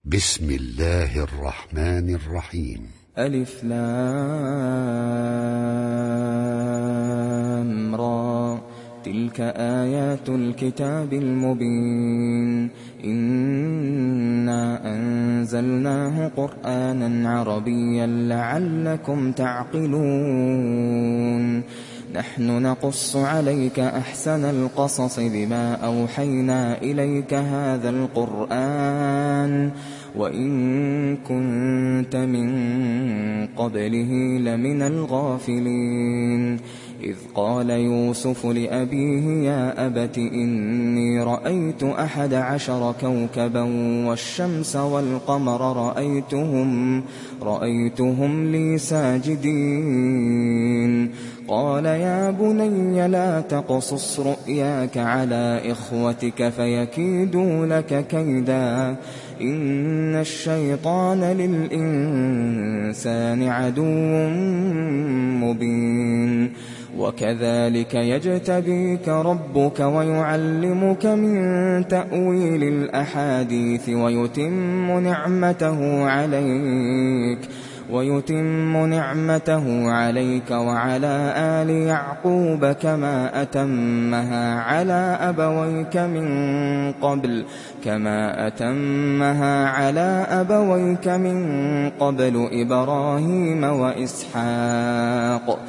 بسم الله الرحمن الرحيم. ألف لام را، تلك آيات الكتاب المبين. إنا أنزلناه قرآنا عربيا لعلكم تعقلون. نحن نقص عليك أحسن القصص بما أوحينا إليك هذا القرآن وإن كنت من قبله لمن الغافلين. إذ قال يوسف لأبيه يا أبت إني رأيت 11 كوكبا والشمس والقمر رأيتهم لي ساجدين. قال يا بني لا تقصص رؤياك على إخوتك فيكيدوا لك كيدا إن الشيطان للإنسان عدو مبين. وكذلك يجتبيك ربك ويعلمك من تأويل الأحاديث ويتم نعمته عليك وعلى آل يعقوب كما أتمها على أبويك من قبل إبراهيم وإسحاق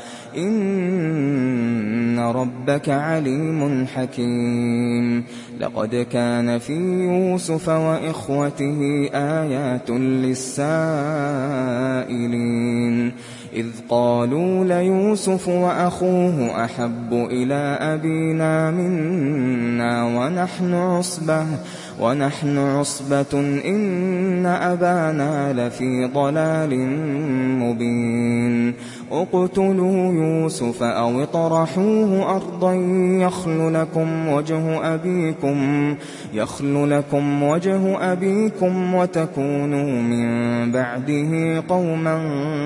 إن ربك عليم حكيم. لقد كان في يوسف وإخوته آيات للسائلين. إذ قالوا ليوسف وأخوه أحب إلى أبينا منا ونحن عصبة إن أبانا لفي ضلال مبين. اقتلوا يوسف أو اطرحوه أرضا يخل لكم وجه أبيكم وتكونوا من بعده قوما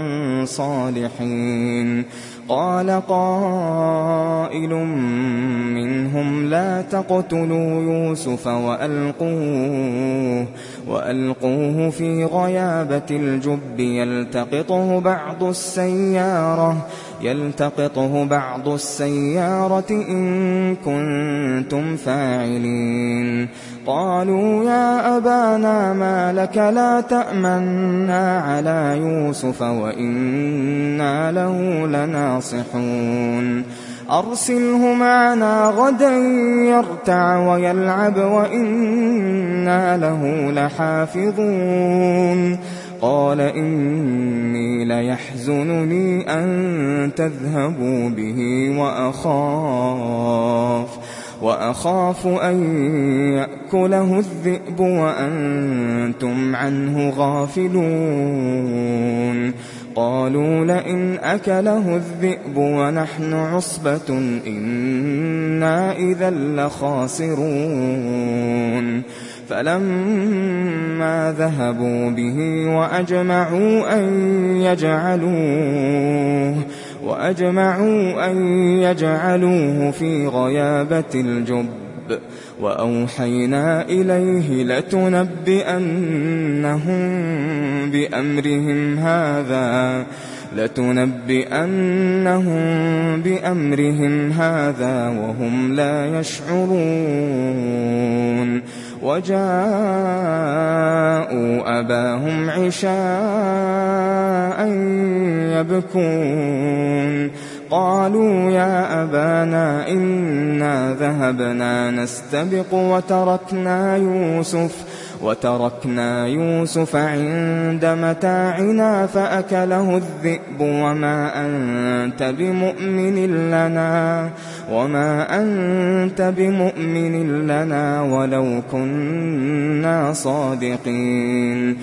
صالحين. قال قائل منهم لا تقتلوا يوسف وألقوه في غيابة الجب يلتقطه بعض السيارة إن كنتم فاعلين. قالوا يا أبانا ما لك لا تأمنا على يوسف وإنا له لناصحون. أرسله معنا غدا يرتع ويلعب وإنا له لحافظون. قال إني ليحزنني أن تذهبوا به وأخاف أن يأكله الذئب وأنتم عنه غافلون. قالوا لئن أكله الذئب ونحن عصبة إنا إذا لخاسرون. فلما ذهبوا به وأجمعوا أن يجعلوه في غيابة الجب وأوحينا إليه لتنبئنهم بأمرهم هذا وهم لا يشعرون. وجاءوا أباهم عشاء يبكون. قالوا يا أبانا إنا ذهبنا نستبق وتركنا يوسف عند متاعنا فأكله الذئب وما أنت بمؤمن لنا ولو كنا صادقين.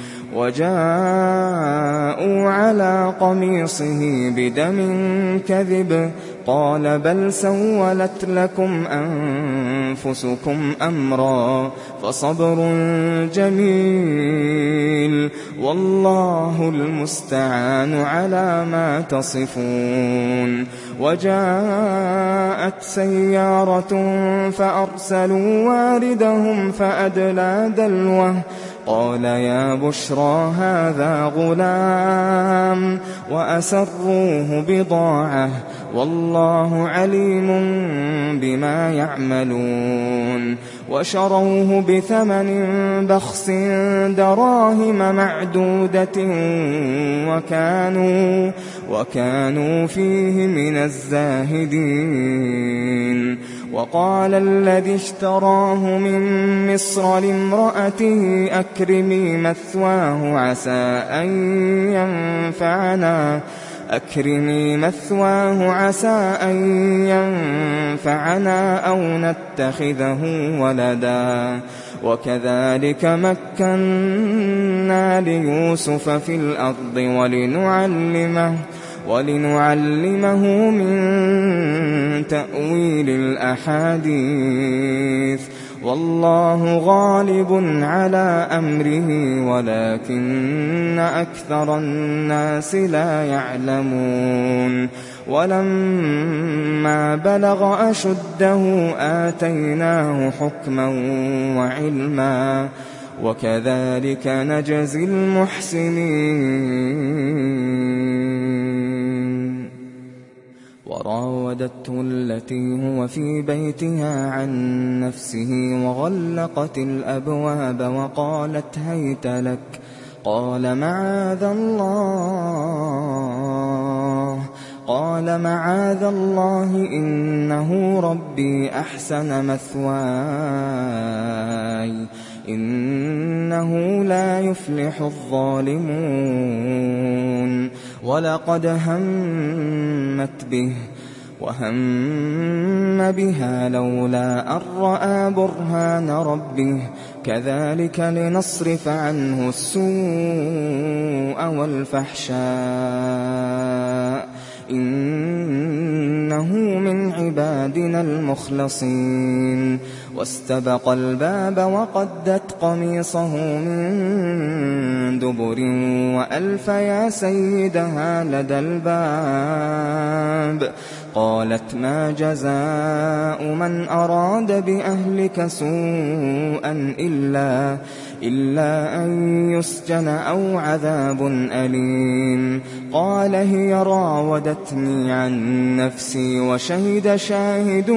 وجاءوا على قميصه بدم كذب قال بل سولت لكم أنفسكم أمرا فصبر جميل والله المستعان على ما تصفون. وجاءت سيارة فأرسلوا واردهم قال يا بشرى هذا غلام وأسروه بضاعة والله عليم بما يعملون وشروه بثمن بخس دراهم معدودة وكانوا فيه من الزاهدين وقال الذي اشتراه من مصر لامرأته أكرمي مثواه عسى أن ينفعنا أو نتخذه ولدا وكذلك مكنا ليوسف في الأرض ولنعلمه من تأويل الأحاديث والله غالب على أمره ولكن أكثر الناس لا يعلمون ولما بلغ أشده آتيناه حكما وعلما وكذلك نجزي المحسنين وراودته التي هو في بيتها عن نفسه وغلقت الأبواب وقالت هيت لك قال معاذ الله إنه ربي أحسن مثواي إنه لا يفلح الظالمون ولقد همت به وهم بها لولا أن رأى برهان ربه كذلك لنصرف عنه السوء والفحشاء إنه من عبادنا المخلصين واستبق الباب وقدت قميصه من دبر وألف يا سيدها لدى الباب قالت ما جزاء من أراد بأهلك سوءا إلا أن يسجن أو عذاب أليم قال هي راودتني عن نفسي وشهد شاهد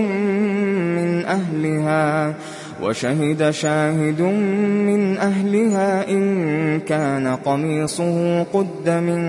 من أهلها إن كان قميصه قد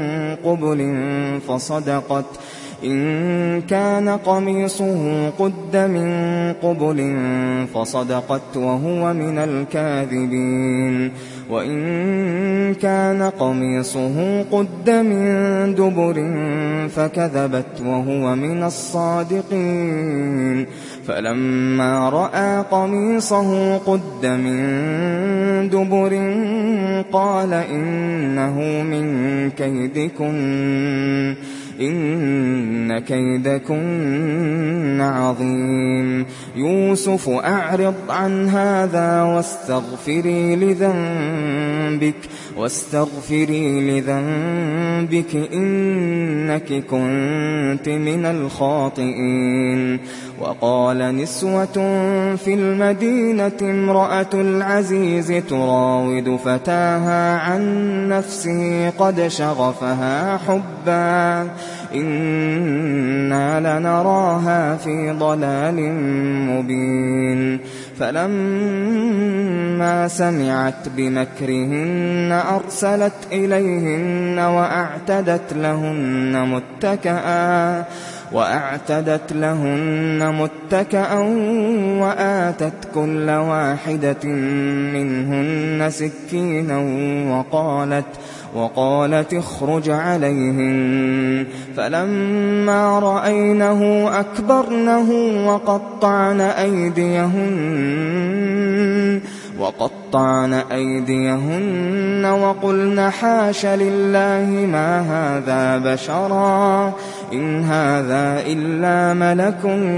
من قبل فصدقت وهو من الكاذبين وإن كان قميصه قد من دبر فكذبت وهو من الصادقين فلما رأى قميصه قد من دبر قال إنه من كيدكن إن كيدكن عظيم يوسف أعرض عن هذا واستغفري لذنبك إنك كنت من الخاطئين وقال نسوة في المدينة امرأة العزيز تراود فتاها عن نفسه قد شغفها حبا إنا لنراها في ضلال مبين فلما سمعت بمكرهن أرسلت إليهن وأعتدت لهن متكأ وآتت كل واحدة منهن سكينا وقالت اخرج عليهن فلما رأينه أكبرنه وقطعن أيديهن وقلن حاش لله ما هذا بشرا إن هذا إلا ملك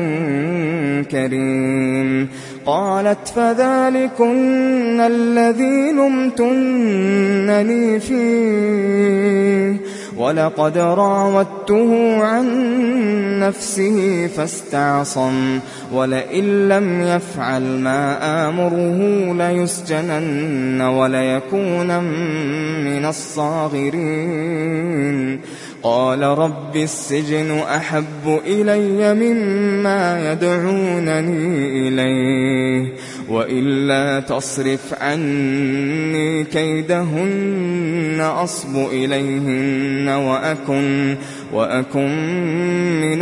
كريم قالت فذلكن الذي لمتنني فيه ولقد راودته عن نفسه فاستعصم ولئن لم يفعل ما آمره ليسجنن وليكون من الصاغرين قال رب السجن أحب إلي مما يدعونني إليه وإلا تصرف عني كيدهن أصب إليهن وأكن من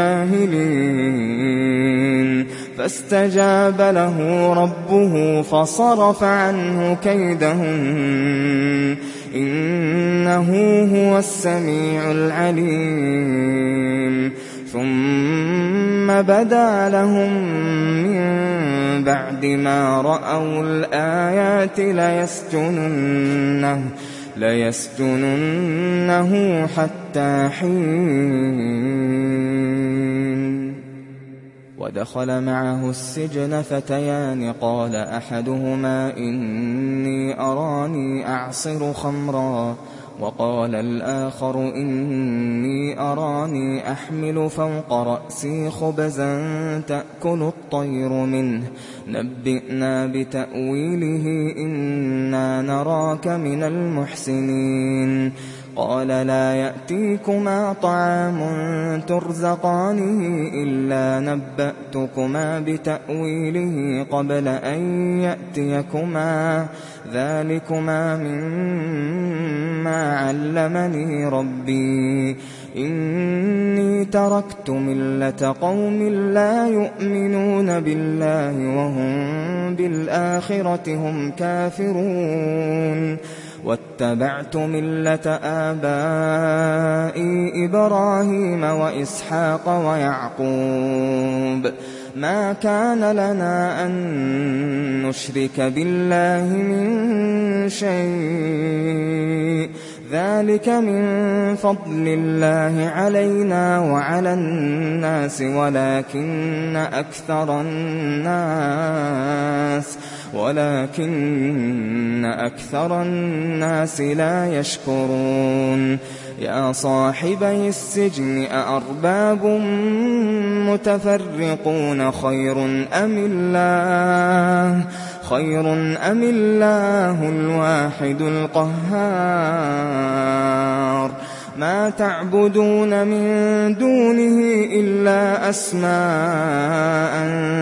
الجاهلين فاستجاب له ربه فصرف عنه كيدهن إنه هو السميع العليم ثم بدا لهم من بعد ما رأوا الآيات ليسجننه حتى حين ودخل معه السجن فتيان قال أحدهما إني أراني أعصر خمرا وقال الآخر إني أراني أحمل فوق رأسي خبزا تأكل الطير منه نبئنا بتأويله إنا نراك من المحسنين قال لا يأتيكما طعام ترزقانه إلا نبأتكما بتأويله قبل أن يأتيكما ذلكما مما علمني ربي إني تركت ملة قوم لا يؤمنون بالله وهم بالآخرة هم كافرون واتبعت ملة آبائي إبراهيم وإسحاق ويعقوب ما كان لنا أن نشرك بالله من شيء ذلك من فضل الله علينا وعلى الناس ولكن أكثر الناس لا يشكرون يا صاحبي السجن أأرباب متفرقون خير أم الله الواحد القهار ما تعبدون من دونه إلا أسماء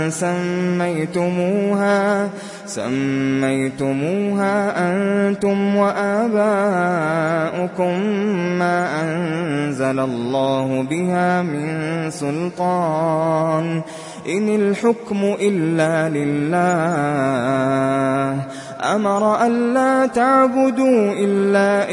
سميتموها أنتم وآباؤكم ما أنزل الله بها من سلطان إن الحكم إلا لله أمر ألا تعبدوا إلا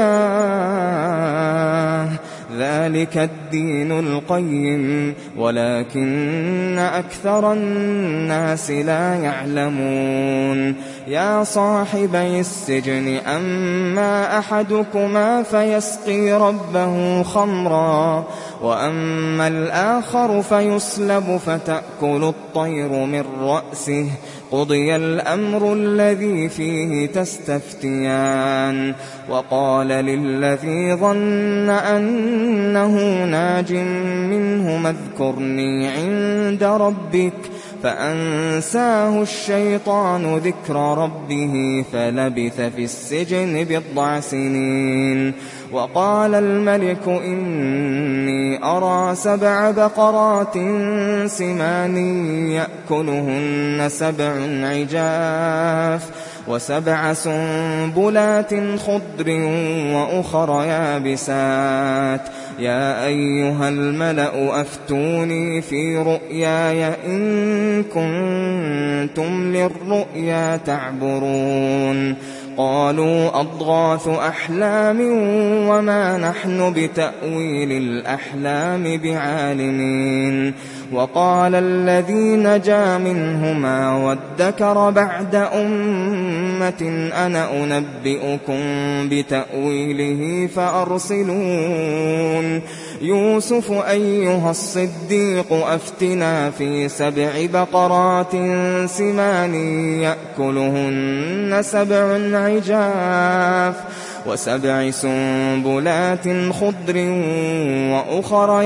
إياه ذلك الدين القيم ولكن أكثر الناس لا يعلمون يا صاحبي السجن أما أحدكما فيسقي ربه خمرا وأما الآخر فيصلب فتأكل الطير من رأسه قضي الأمر الذي فيه تستفتيان وقال للذي ظن أنه ناج منهما اذكرني عند ربك فأنساه الشيطان ذكر ربه فلبث في السجن 9 سنين وقال الملك إني أرى 7 بقرات سمان يأكلهن 7 عجاف و7 سنبلات خضر وأخر يابسات يا أيها الملأ أفتوني في رؤياي إن كنتم للرؤيا تعبرون قالوا أضغاث أحلام وما نحن بتأويل الأحلام بعالمين وقال الذي نجا منهما وادكر بعد أمة أنا أنبئكم بتأويله فأرسلون يوسف أيها الصديق أفتنا في 7 بقرات سمان يأكلهن 7 وسبع سنبلات خضر وأخر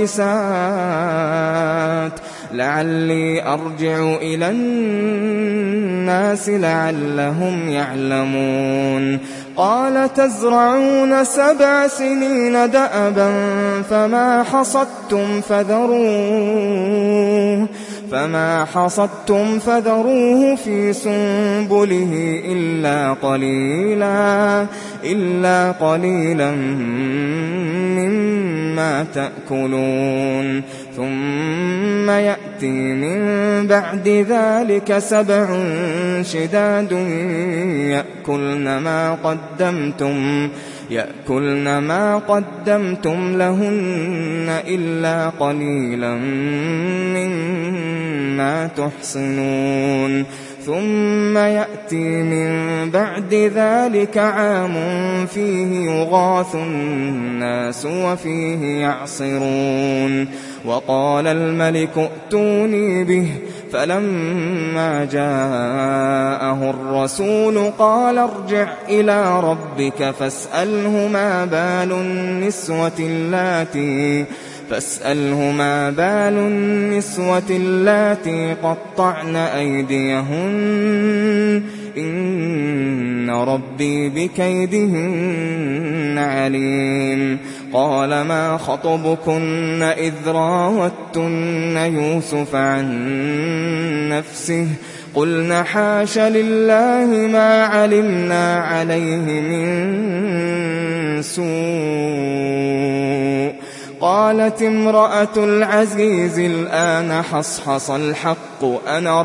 يابسات لعلي أرجع إلى الناس لعلهم يعلمون قال تزرعون 7 سنين دأبا فما حصدتم فذروه في سنبله إلا قليلا مما تأكلون ثم يأتي من بعد ذلك 7 شداد يأكلن ما قدمتم لهن إلا قليلا مما تحصنون ثم يأتي من بعد ذلك عام فيه يغاث الناس وفيه يعصرون وقال الملك ائتوني به فلما جاءه الرسول قال ارجع إلى ربك فاسأله ما بال النسوة اللاتي قطعن أيديهن إن ربي بكيدهن عليم قال ما خطبكن إذ راوتن يوسف عن نفسه قلن حاش لله ما علمنا عليه من سوء قالت امرأة العزيز الآن حصحص الحق أنا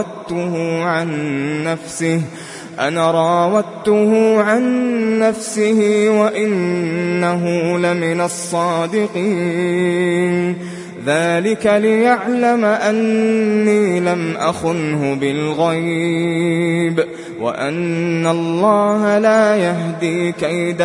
راودته عن نفسه وإنه لمن الصادقين ذلك ليعلم أني لم أخنه بالغيب وأن الله لا يهدي كيد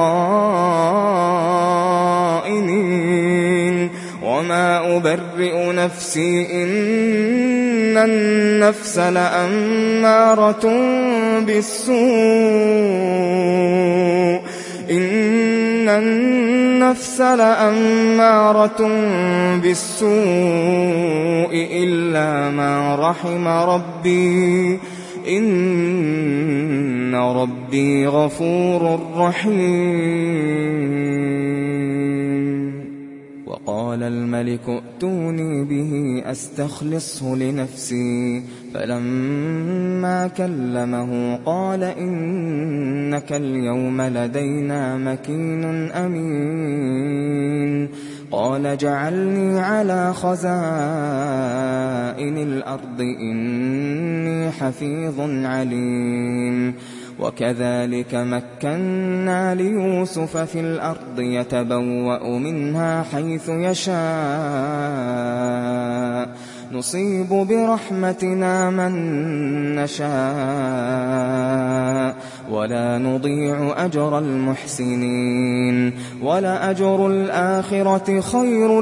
الخائنين وما أبرئ نفسي إن النفس لأمارة بالسوء إلا ما رحم ربي إن ربي غفور رحيم وقال الملك ائتوني به أستخلصه لنفسي فلما كلمه قال إنك اليوم لدينا مكين أمين قال اجعلني على خزائن الأرض إني حفيظ عليم وكذلك مكنا ليوسف في الأرض يتبوأ منها حيث يشاء نصيب برحمتنا من نشاء ولا نضيع أجر المحسنين ولأجر الآخرة خير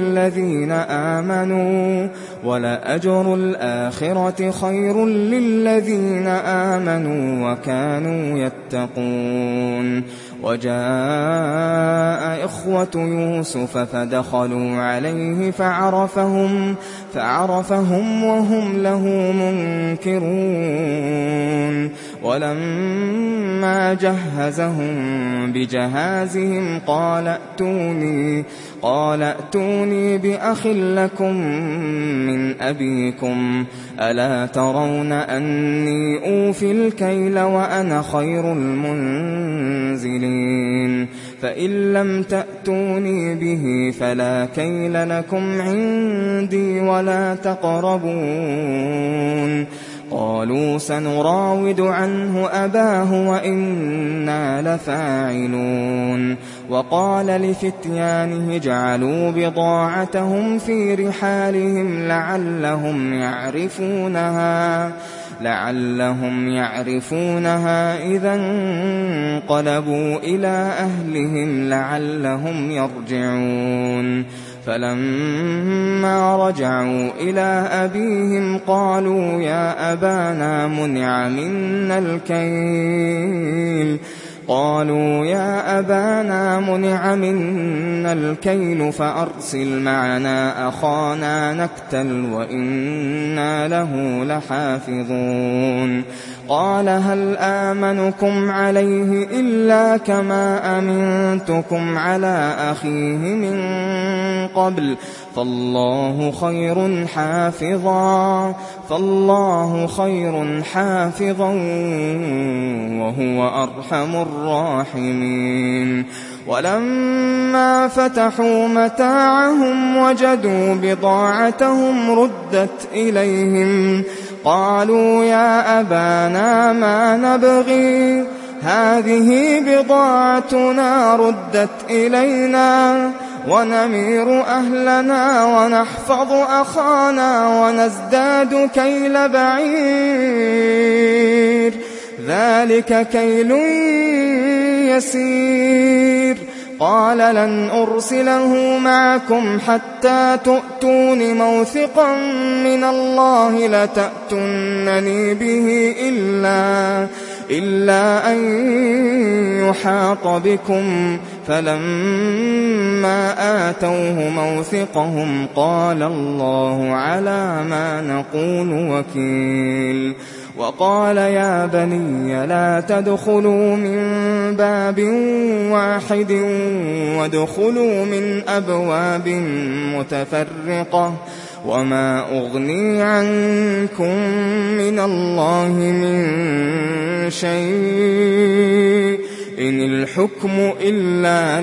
للذين آمنوا وكانوا يتقون وجاء إخوة يوسف فدخلوا عليه فعرفهم وهم له منكرون ولما جهزهم بجهازهم قال ائتوني بأخ لكم من أبيكم ألا ترون أني أوفي الكيل وأنا خير المنزلين فإن لم تأتوني به فلا كيل لكم عندي ولا تقربون قالوا سنراود عنه أباه وإنا لفاعلون وقال لفتيانه اجعلوا بضاعتهم في رحالهم لعلهم يعرفونها إذا انقلبوا إلى أهلهم لعلهم يرجعون فلما رجعوا إلى أبيهم قالوا يا أبانا منع منا الكيل فأرسل معنا أخانا نكتل وإنا له لحافظون قال هل آمنكم عليه إلا كما أمنتكم على أخيه من قبل فالله خير حافظا وهو أرحم الراحمين ولما فتحوا متاعهم وجدوا بضاعتهم ردت إليهم قالوا يا أبانا ما نبغي هذه بضاعتنا ردت إلينا ونمير أهلنا ونحفظ أخانا ونزداد كيل بعير ذلك كيل يسير قال لن أرسله معكم حتى تؤتون موثقا من الله لتأتونني به إلا أن يحاط بكم فلما آتوه موثقهم قال الله على ما نقول وكيل وقال يا بني لا تدخلوا من باب واحد وادخلوا من أبواب متفرقة وما أغني عنكم من الله من شيء إن الحكم إلا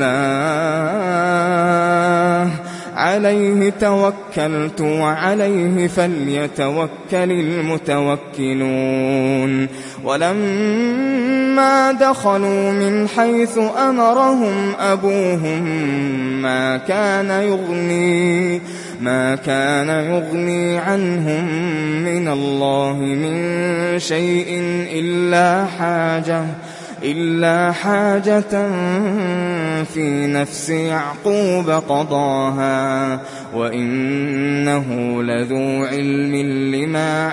لله عليه توكلت وعليه فليتوكل المتوكلون ولما دخلوا من حيث أمرهم أبوهم ما كان يغني عنهم من الله من شيء إلا حاجة في نفس يعقوب قضاها وإنه لذو علم لما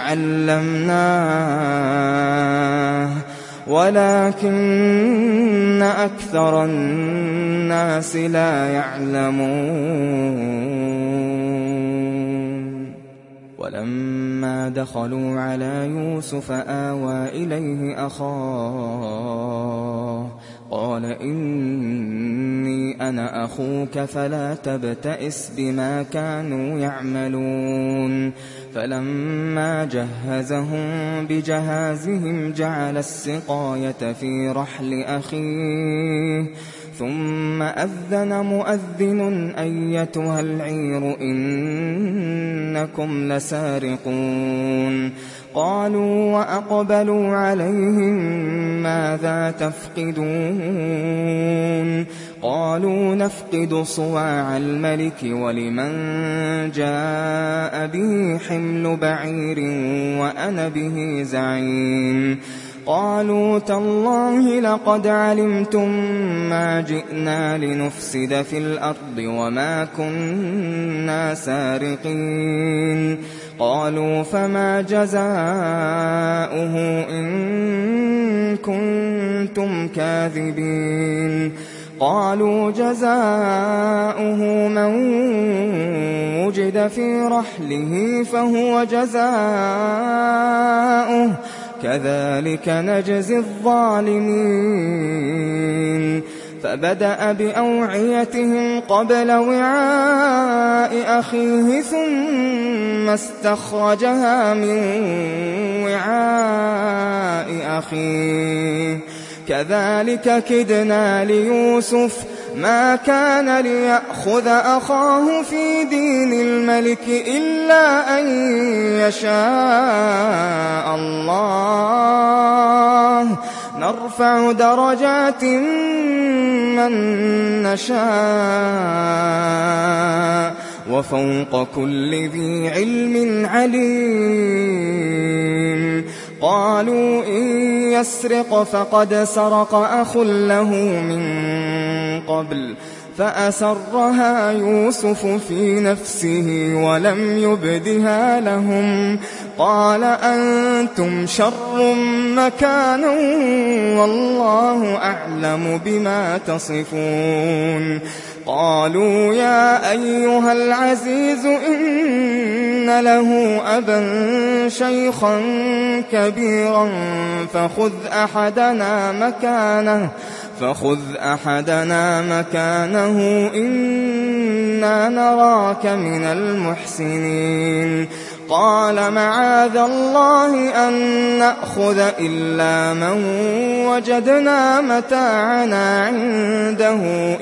علمناه ولكن أكثر الناس لا يعلمون ولما دخلوا على يوسف آوى إليه أخاه قال إني أنا أخوك فلا تبتئس بما كانوا يعملون فلما جهزهم بجهازهم جعل السقاية في رحل أخيه ثم أذن مؤذن أيتها العير إنكم لسارقون قالوا وأقبلوا عليهم ماذا تفقدون قالوا نفقد صواع الملك ولمن جاء به حمل بعير وأنا به زعيم قالوا تالله لقد علمتم ما جئنا لنفسد في الأرض وما كنا سارقين قالوا فما جزاؤه إن كنتم كاذبين قالوا جزاؤه من وجد في رحله فهو جزاؤه كذلك نجزي الظالمين فبدأ بأوعيتهم قبل وعاء أخيه ثم استخرجها من وعاء أخيه كذلك كدنا ليوسف ما كان ليأخذ أخاه في دين الملك إلا أن يشاء الله نرفع درجات من نشاء وفوق كل ذي علم عليم قالوا إن يسرق فقد سرق أخ له من قبل فأسرها يوسف في نفسه ولم يبدها لهم قال أنتم شر مكانا والله أعلم بما تصفون قالوا يا أيها العزيز إن له أبا شيخا كبيرا فخذ أحدنا مكانه إنا نراك من المحسنين قال معاذ الله أن نأخذ إلا من وجدنا متاعنا عنده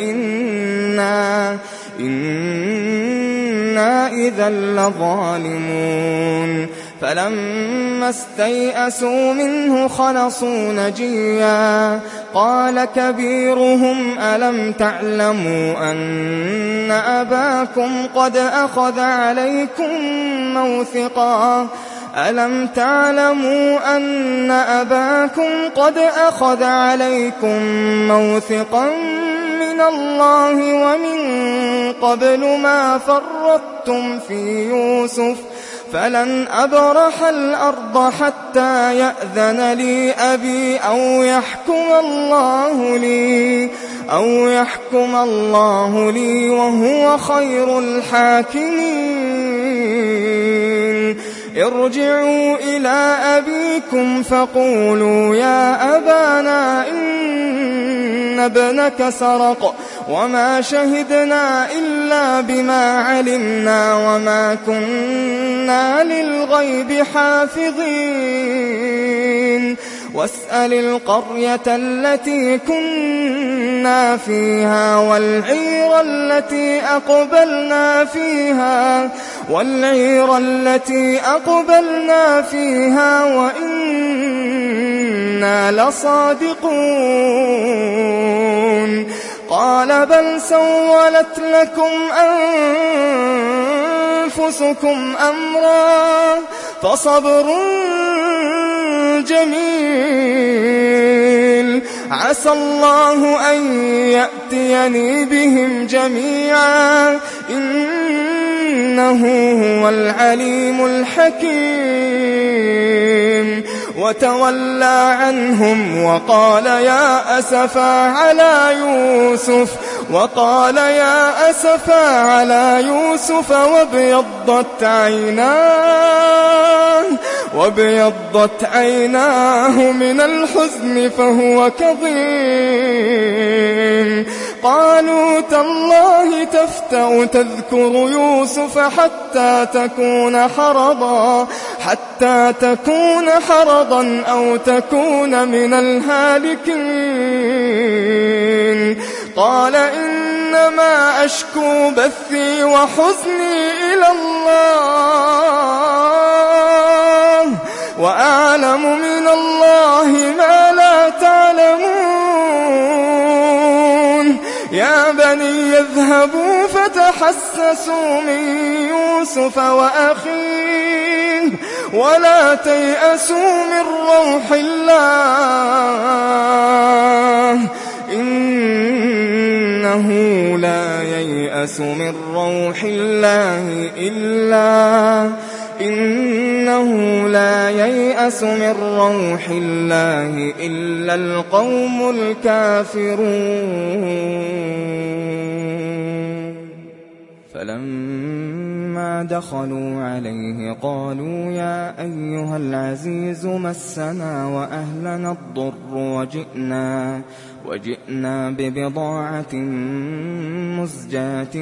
إنا إذا لظالمون فلما استيئسوا منه خلصوا نجيا قال كبيرهم ألم تعلموا أن أباكم قد أخذ عليكم موثقا من الله ومن قبل ما فرطتم في يوسف فلن أبرح الأرض حتى يأذن لي أبي أو يحكم الله لي وهو خير الحاكمين ارجعوا إلى أبيكم فقولوا يا أبانا إن ابنك سرق وما شهدنا إلا بما علمنا وما كنا للغيب حافظين واسأل القرية التي كنا فيها والعير التي أقبلنا فيها وإنا لصادقون قال بل سولت لكم أنفسكم أمرا فصبر جميل عسى الله أن يأتيني بهم جميعا إنه هو العليم الحكيم وتولى عنهم وقال يا أسفا على يوسف وابيضت عيناه من الحزن فهو كظيم قالوا تالله تفتأ تذكر يوسف حتى تكون حرضا أو تكون من الهالكين قال إنما أشكو بثي وحزني إلى الله وأعلم من الله ما لا تعلمون يا بني اذهبوا فتحسسوا من يوسف وأخيه ولا تيأسوا من روح الله إنه لا ييأس من روح الله إلا القوم الكافرون فلما دخلوا عليه قالوا يا أيها العزيز مسنا وأهلنا الضر وجئنا ببضاعة مزجاة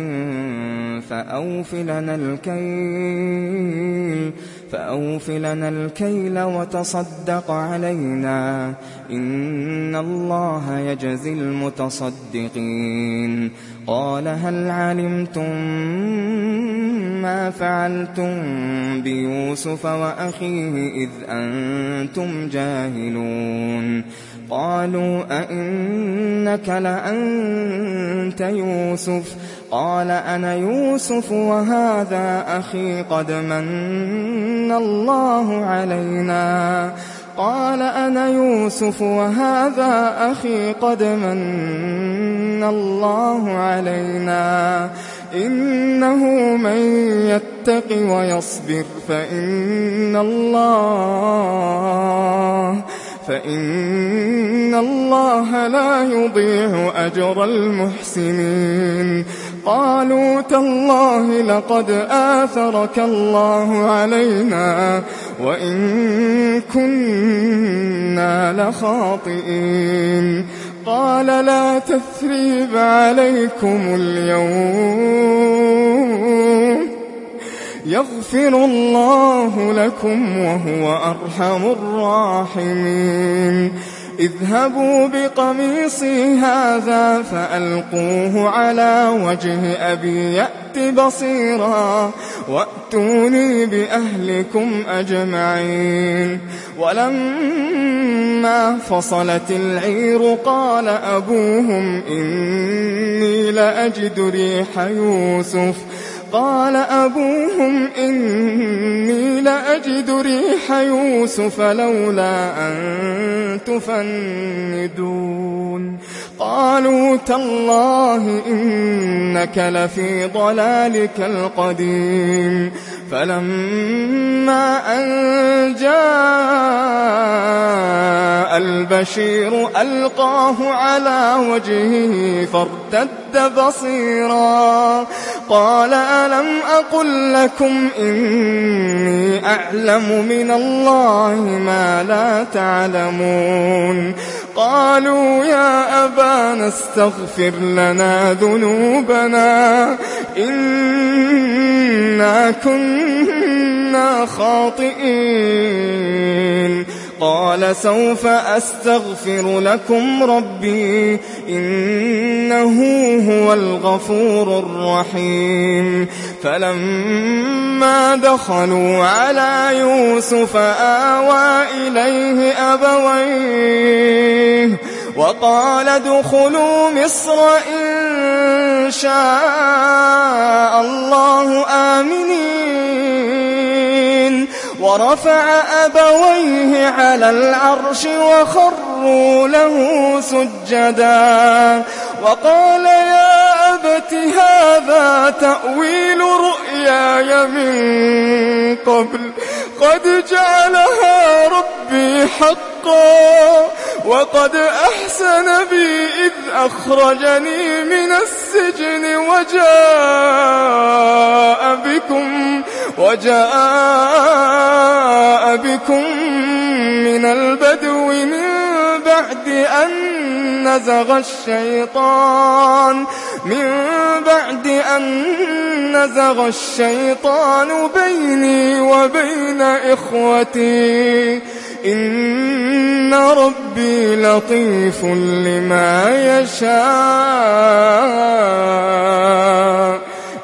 فأوف لنا الكيل وتصدق علينا إن الله يجزي المتصدقين قال هل علمتم ما فعلتم بيوسف وأخيه إذ أنتم جاهلون قالوا أئنك لأنت يوسف قال أنا يوسف وهذا أخي قد من الله علينا قال أنا يوسف وهذا أخي قد من الله علينا إنه من يتق ويصبر فإن الله لا يضيع أجر المحسنين قالوا تالله لقد آثرك الله علينا وإن كنا لخاطئين قال لا تثريب عليكم اليوم يغفر الله لكم وهو أرحم الراحمين اذهبوا بقميصي هذا فألقوه على وجه أبي يأت بصيرا وأتوني بأهلكم أجمعين ولما فصلت العير قال أبوهم إني لأجد ريح يوسف لولا أن تفندون قالوا تالله إنك لفي ضلالك القديم فلما أن جاء البشير ألقاه على وجهه فارتد بصيرا قال ألم أقل لكم إني أعلم من الله ما لا تعلمون قالوا يا أبانا استغفر لنا ذنوبنا إنا كنا خاطئين قال سوف أستغفر لكم ربي إنه هو الغفور الرحيم فلما دخلوا على يوسف آوى إليه أبويه وقال ادخلوا مصر إن شاء الله آمنين ورفع أبويه على العرش وخروا له سجدا وقال يا أبت هذا تأويل رؤياي من قبل قد جعلها ربي حقا وقد أحسن بي إذ أخرجني من السجن وجاء بكم من البدو من بعد أن نزغ الشيطان بيني وبين إخوتي إن ربي لطيف لما يشاء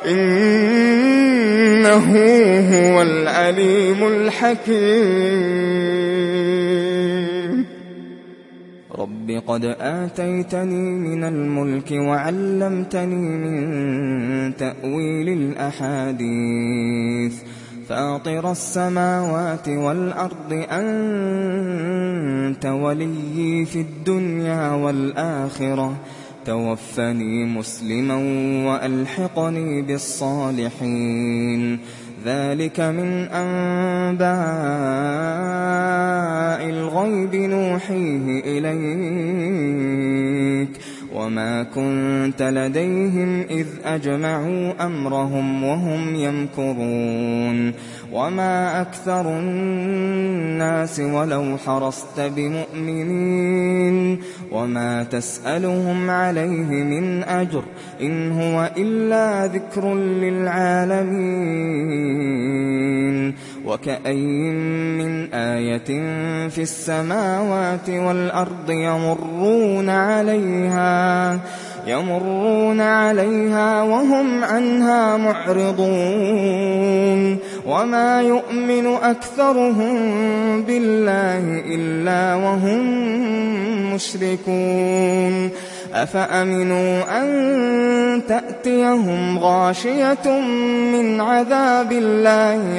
إنه هو العليم الحكيم رب قد آتيتني من الملك وعلمتني من تأويل الأحاديث فاطر السماوات والأرض أنت وليي في الدنيا والآخرة توفني مسلما وألحقني بالصالحين ذلك من أنباء الغيب نوحيه إليك وما كنت لديهم إذ أجمعوا أمرهم وهم يمكرون وما أكثر الناس ولو حرصت بمؤمنين وما تسألهم عليه من أجر إن هو إلا ذكر للعالمين وكأين من آية في السماوات والأرض يمرون عليها وهم عنها معرضون وما يؤمن أكثرهم بالله إلا وهم مشركون أفأمنوا أن تأتيهم غاشية من عذاب الله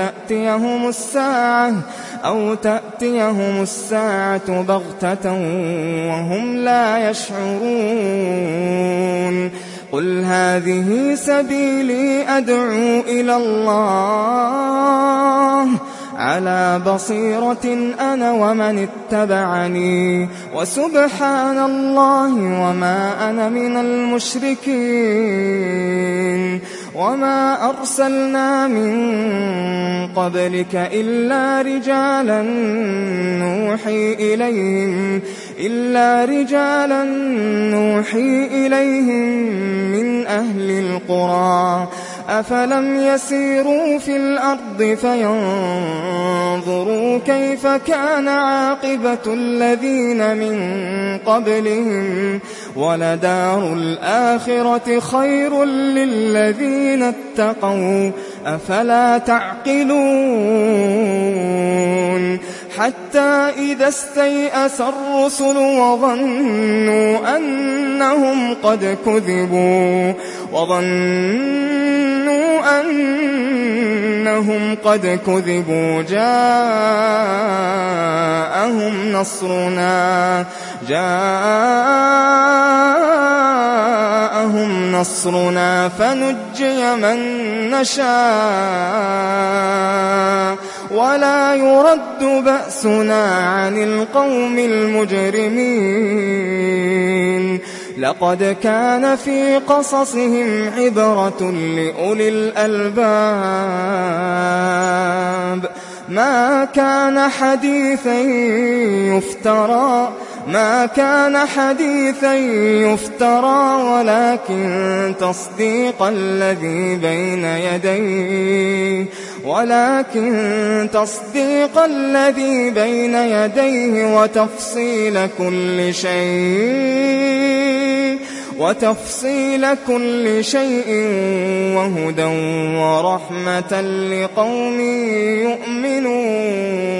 أو تأتيهم الساعة بغتة وهم لا يشعرون قل هذه سبيلي أدعو إلى الله على بصيرة أنا ومن اتبعني وسبحان الله وما أنا من المشركين وما أرسلنا من قبلك إلا رجالا نوحي إليهم من أهل القرى أفلم يسيروا في الأرض فينظروا كيف كان عاقبة الذين من قبلهم ولدار الآخرة خير للذين اتقوا أفلا تعقلون حتى إذا استيأس الرسل وظنوا أنهم قد كذبوا جاءهم نصرنا فنجي من نشاء ولا يرد بأسنا عن القوم المجرمين لقد كان في قصصهم عبرة لأولي الألباب ما كان حديثا يفترى ولكن تصديق الذي بين يديه وتفصيل كل شيء وهدى ورحمة لقوم يؤمنون.